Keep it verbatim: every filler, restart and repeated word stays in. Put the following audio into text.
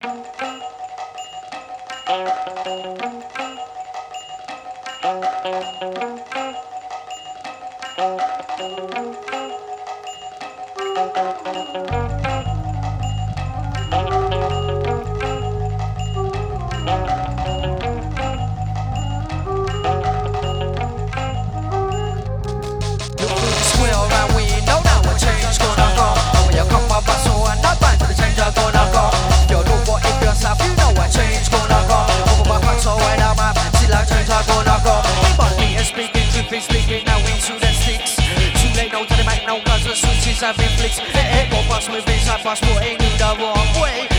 Speaking now into the sticks. Too late, no turning back, no cause the switches have been flicked. Let it go past with inside passport, ain't in the wrong way.